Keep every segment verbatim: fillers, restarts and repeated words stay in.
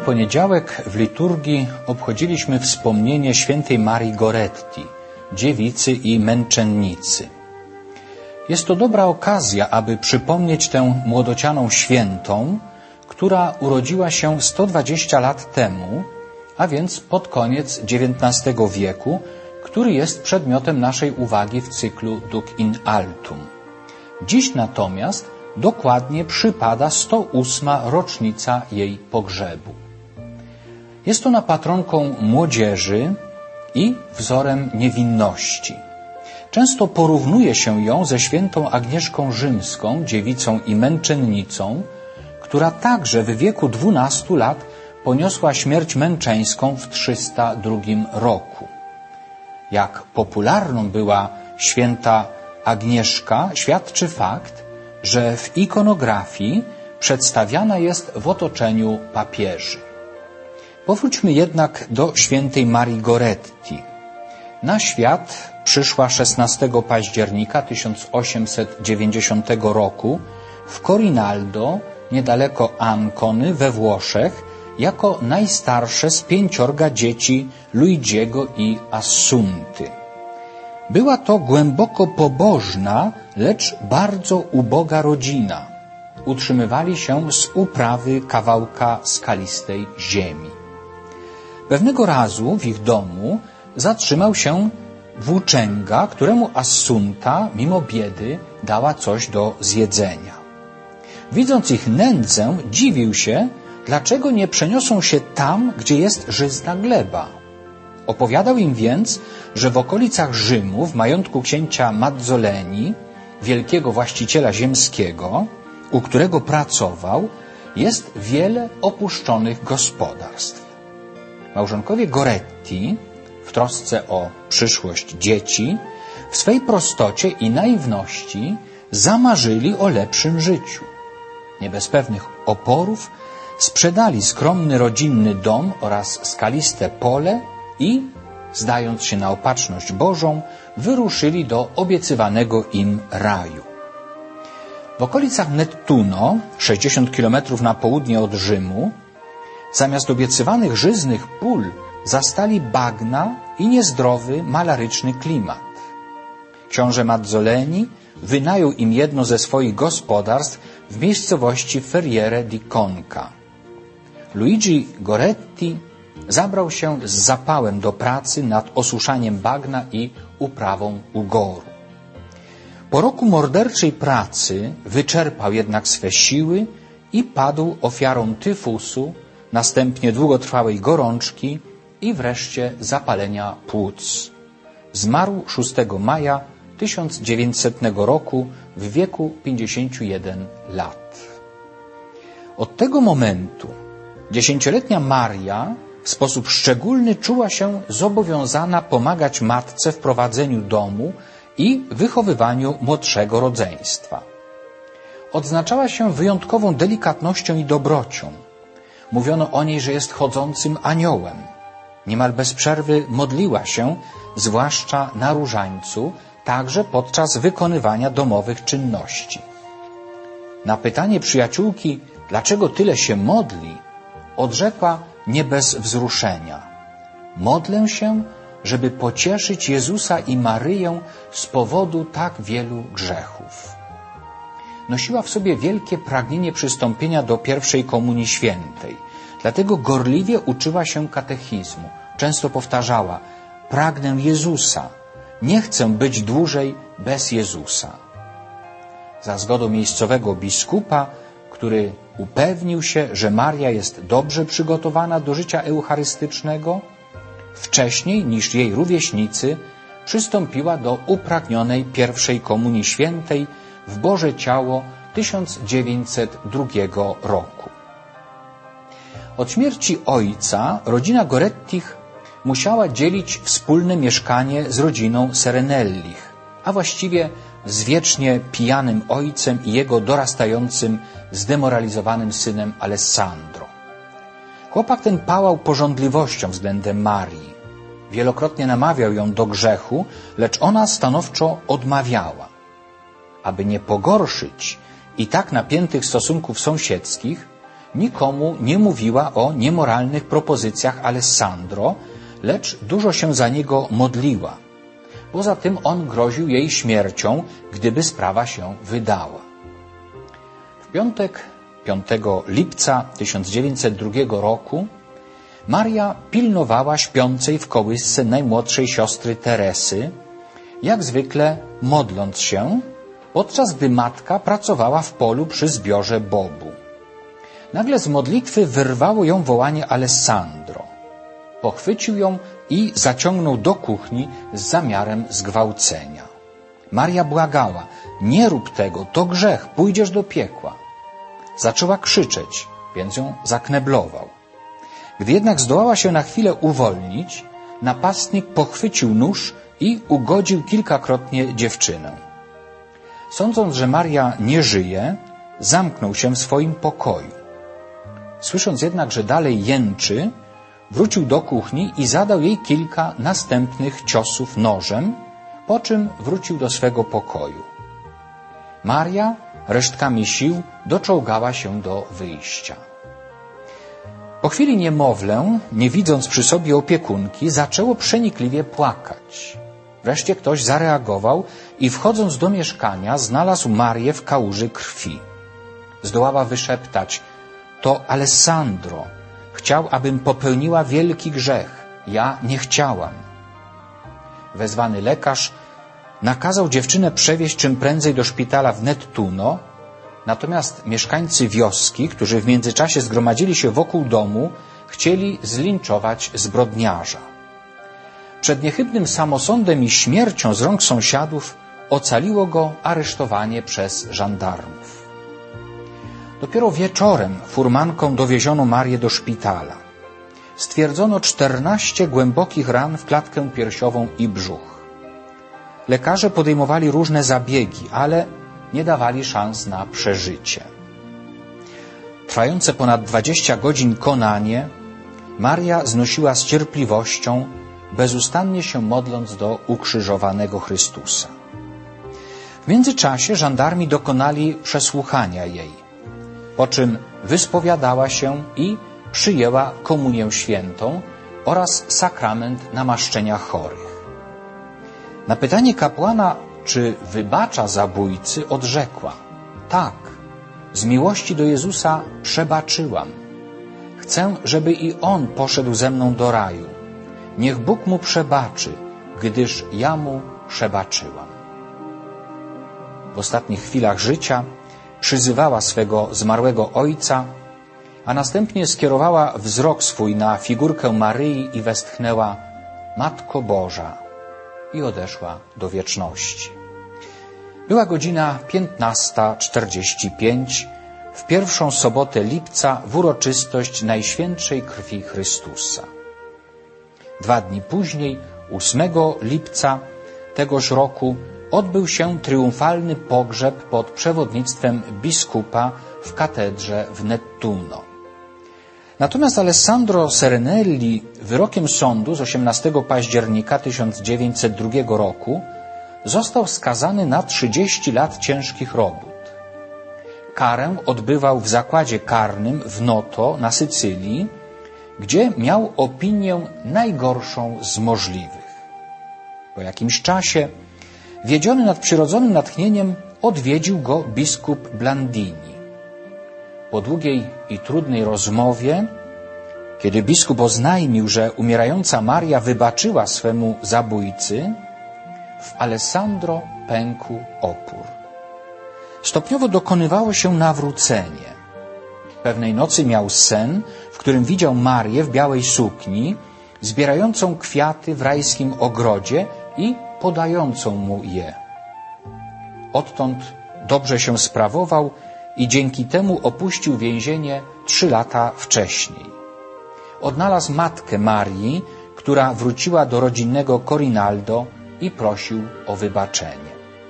poniedziałek w liturgii obchodziliśmy wspomnienie świętej Marii Goretti, dziewicy i męczennicy. Jest to dobra okazja, aby przypomnieć tę młodocianą świętą, która urodziła się sto dwadzieścia lat temu, a więc pod koniec dziewiętnastego wieku, który jest przedmiotem naszej uwagi w cyklu Duc in Altum. Dziś natomiast dokładnie przypada sto ósma rocznica jej pogrzebu. Jest ona patronką młodzieży i wzorem niewinności. Często porównuje się ją ze świętą Agnieszką Rzymską, dziewicą i męczennicą, która także w wieku dwunastu lat poniosła śmierć męczeńską w trzysta drugim roku. Jak popularną była święta Agnieszka, świadczy fakt, że w ikonografii przedstawiana jest w otoczeniu papieży. Powróćmy jednak do świętej Marii Goretti. Na świat przyszła szesnastego października tysiąc osiemset dziewięćdziesiątego roku w Corinaldo, niedaleko Ancony we Włoszech, jako najstarsze z pięciorga dzieci Luigiego i Assunty. Była to głęboko pobożna, lecz bardzo uboga rodzina. Utrzymywali się z uprawy kawałka skalistej ziemi. Pewnego razu w ich domu zatrzymał się włóczęga, któremu Assunta, mimo biedy, dała coś do zjedzenia. Widząc ich nędzę, dziwił się, dlaczego nie przeniosą się tam, gdzie jest żyzna gleba. Opowiadał im więc, że w okolicach Rzymu, w majątku księcia Mazzoleni, wielkiego właściciela ziemskiego, u którego pracował, jest wiele opuszczonych gospodarstw. Małżonkowie Goretti, w trosce o przyszłość dzieci, w swej prostocie i naiwności zamarzyli o lepszym życiu. Nie bez pewnych oporów sprzedali skromny rodzinny dom oraz skaliste pole i, zdając się na opatrzność Bożą, wyruszyli do obiecywanego im raju. W okolicach Nettuno, sześćdziesiąt kilometrów na południe od Rzymu, zamiast obiecywanych żyznych pól zastali bagna i niezdrowy, malaryczny klimat. Książę Mazzoleni wynajął im jedno ze swoich gospodarstw w miejscowości Ferriere di Conca. Luigi Goretti zabrał się z zapałem do pracy nad osuszaniem bagna i uprawą ugoru. Po roku morderczej pracy wyczerpał jednak swe siły i padł ofiarą tyfusu, następnie długotrwałej gorączki i wreszcie zapalenia płuc. Zmarł szóstego maja tysiąc dziewięćsetnego roku w wieku pięćdziesięciu jeden lat. Od tego momentu dziesięcioletnia Maria w sposób szczególny czuła się zobowiązana pomagać matce w prowadzeniu domu i wychowywaniu młodszego rodzeństwa. Odznaczała się wyjątkową delikatnością i dobrocią. Mówiono o niej, że jest chodzącym aniołem. Niemal bez przerwy modliła się, zwłaszcza na różańcu, także podczas wykonywania domowych czynności. Na pytanie przyjaciółki, dlaczego tyle się modli, odrzekła nie bez wzruszenia: modlę się, żeby pocieszyć Jezusa i Maryję z powodu tak wielu grzechów. Nosiła w sobie wielkie pragnienie przystąpienia do pierwszej komunii świętej. Dlatego gorliwie uczyła się katechizmu. Często powtarzała: pragnę Jezusa, nie chcę być dłużej bez Jezusa. Za zgodą miejscowego biskupa, który upewnił się, że Maria jest dobrze przygotowana do życia eucharystycznego, wcześniej niż jej rówieśnicy przystąpiła do upragnionej pierwszej komunii świętej w Boże Ciało tysiąc dziewięćset drugiego roku. Od śmierci ojca rodzina Gorettich musiała dzielić wspólne mieszkanie z rodziną Serenellich, a właściwie z wiecznie pijanym ojcem i jego dorastającym, zdemoralizowanym synem Alessandro. Chłopak ten pałał pożądliwością względem Marii. Wielokrotnie namawiał ją do grzechu, lecz ona stanowczo odmawiała. Aby nie pogorszyć i tak napiętych stosunków sąsiedzkich, nikomu nie mówiła o niemoralnych propozycjach Alessandro, lecz dużo się za niego modliła. Poza tym on groził jej śmiercią, gdyby sprawa się wydała. W piątek, piątego lipca tysiąc dziewięćset drugiego roku, Maria pilnowała śpiącej w kołysce najmłodszej siostry Teresy, jak zwykle modląc się, podczas gdy matka pracowała w polu przy zbiorze bobu. Nagle z modlitwy wyrwało ją wołanie Alessandro. Pochwycił ją i zaciągnął do kuchni z zamiarem zgwałcenia. Maria błagała: nie rób tego, to grzech, pójdziesz do piekła. Zaczęła krzyczeć, więc ją zakneblował. Gdy jednak zdołała się na chwilę uwolnić, napastnik pochwycił nóż i ugodził kilkakrotnie dziewczynę. Sądząc, że Maria nie żyje, zamknął się w swoim pokoju. Słysząc jednak, że dalej jęczy, wrócił do kuchni i zadał jej kilka następnych ciosów nożem, po czym wrócił do swego pokoju. Maria resztkami sił doczołgała się do wyjścia. Po chwili niemowlę, nie widząc przy sobie opiekunki, zaczęło przenikliwie płakać. Wreszcie ktoś zareagował i wchodząc do mieszkania znalazł Marię w kałuży krwi. Zdołała wyszeptać: to Alessandro chciał, abym popełniła wielki grzech. Ja nie chciałam. Wezwany lekarz nakazał dziewczynę przewieźć czym prędzej do szpitala w Nettuno, natomiast mieszkańcy wioski, którzy w międzyczasie zgromadzili się wokół domu, chcieli zlinczować zbrodniarza. Przed niechybnym samosądem i śmiercią z rąk sąsiadów ocaliło go aresztowanie przez żandarmów. Dopiero wieczorem furmanką dowieziono Marię do szpitala. Stwierdzono czternaście głębokich ran w klatkę piersiową i brzuch. Lekarze podejmowali różne zabiegi, ale nie dawali szans na przeżycie. Trwające ponad dwadzieścia godzin konanie Maria znosiła z cierpliwością, bezustannie się modląc do ukrzyżowanego Chrystusa. W międzyczasie żandarmi dokonali przesłuchania jej, po czym wyspowiadała się i przyjęła komunię świętą oraz sakrament namaszczenia chorych. Na pytanie kapłana, czy wybacza zabójcy, odrzekła: tak, z miłości do Jezusa przebaczyłam. Chcę, żeby i On poszedł ze mną do raju. Niech Bóg mu przebaczy, gdyż ja mu przebaczyłam. W ostatnich chwilach życia przyzywała swego zmarłego ojca, a następnie skierowała wzrok swój na figurkę Maryi i westchnęła: Matko Boża, i odeszła do wieczności. Była godzina piętnasta czterdzieści pięć w pierwszą sobotę lipca w uroczystość Najświętszej Krwi Chrystusa. Dwa dni później, ósmego lipca tegoż roku, odbył się triumfalny pogrzeb pod przewodnictwem biskupa w katedrze w Nettuno. Natomiast Alessandro Serenelli wyrokiem sądu z osiemnastego października tysiąc dziewięćset drugiego roku został skazany na trzydzieści lat ciężkich robót. Karę odbywał w zakładzie karnym w Noto na Sycylii, gdzie miał opinię najgorszą z możliwych. Po jakimś czasie, wiedziony nadprzyrodzonym natchnieniem, odwiedził go biskup Blandini. Po długiej i trudnej rozmowie, kiedy biskup oznajmił, że umierająca Maria wybaczyła swemu zabójcy, w Alessandro pękł opór. Stopniowo dokonywało się nawrócenie. Pewnej nocy miał sen, w którym widział Marię w białej sukni, zbierającą kwiaty w rajskim ogrodzie i podającą mu je. Odtąd dobrze się sprawował i dzięki temu opuścił więzienie trzy lata wcześniej. Odnalazł matkę Marii, która wróciła do rodzinnego Corinaldo i prosił o wybaczenie.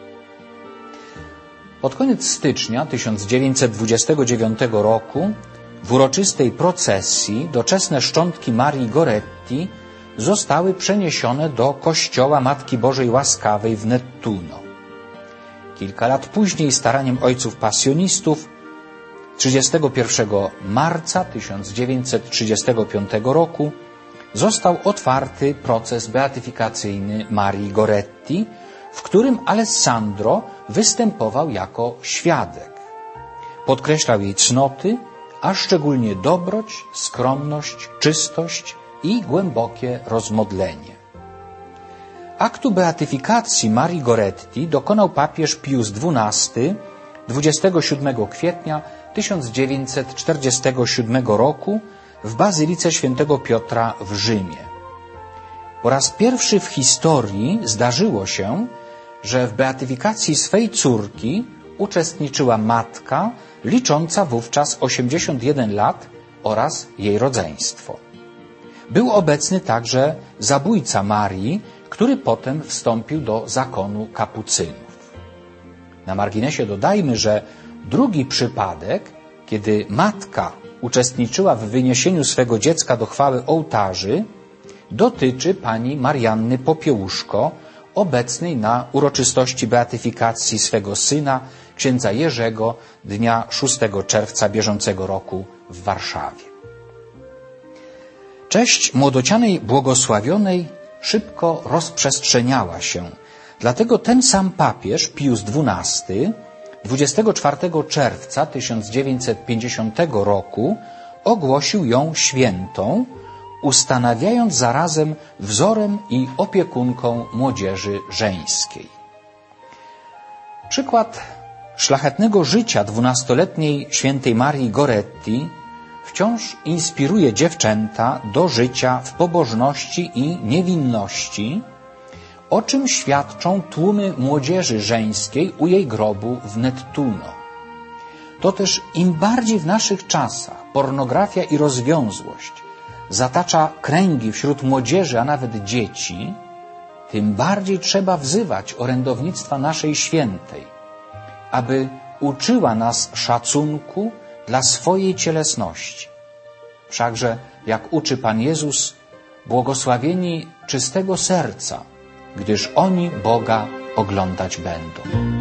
Pod koniec stycznia tysiąc dziewięćset dwudziestego dziewiątego roku w uroczystej procesji doczesne szczątki Marii Goretti zostały przeniesione do kościoła Matki Bożej Łaskawej w Nettuno. Kilka lat później staraniem ojców pasjonistów trzydziestego pierwszego marca tysiąc dziewięćset trzydziestego piątego roku został otwarty proces beatyfikacyjny Marii Goretti, w którym Alessandro występował jako świadek. Podkreślał jej cnoty, a szczególnie dobroć, skromność, czystość i głębokie rozmodlenie. Aktu beatyfikacji Marii Goretti dokonał papież Pius dwunasty dwudziestego siódmego kwietnia tysiąc dziewięćset czterdziestego siódmego roku w Bazylice Świętego Piotra w Rzymie. Po raz pierwszy w historii zdarzyło się, że w beatyfikacji swej córki uczestniczyła matka licząca wówczas osiemdziesiąt jeden lat oraz jej rodzeństwo. Był obecny także zabójca Marii, który potem wstąpił do zakonu kapucynów. Na marginesie dodajmy, że drugi przypadek, kiedy matka uczestniczyła w wyniesieniu swego dziecka do chwały ołtarzy, dotyczy pani Marianny Popiełuszko, obecnej na uroczystości beatyfikacji swego syna, księdza Jerzego, dnia szóstego czerwca bieżącego roku w Warszawie. Cześć młodocianej błogosławionej szybko rozprzestrzeniała się, dlatego ten sam papież Pius dwunasty dwudziestego czwartego czerwca tysiąc dziewięćset pięćdziesiątego roku ogłosił ją świętą, ustanawiając zarazem wzorem i opiekunką młodzieży żeńskiej. Przykład szlachetnego życia dwunastoletniej świętej Marii Goretti wciąż inspiruje dziewczęta do życia w pobożności i niewinności, o czym świadczą tłumy młodzieży żeńskiej u jej grobu w Nettuno. To też im bardziej w naszych czasach pornografia i rozwiązłość zatacza kręgi wśród młodzieży, a nawet dzieci, tym bardziej trzeba wzywać orędownictwa naszej świętej, aby uczyła nas szacunku dla swojej cielesności. Wszakże, jak uczy Pan Jezus, błogosławieni czystego serca, gdyż oni Boga oglądać będą.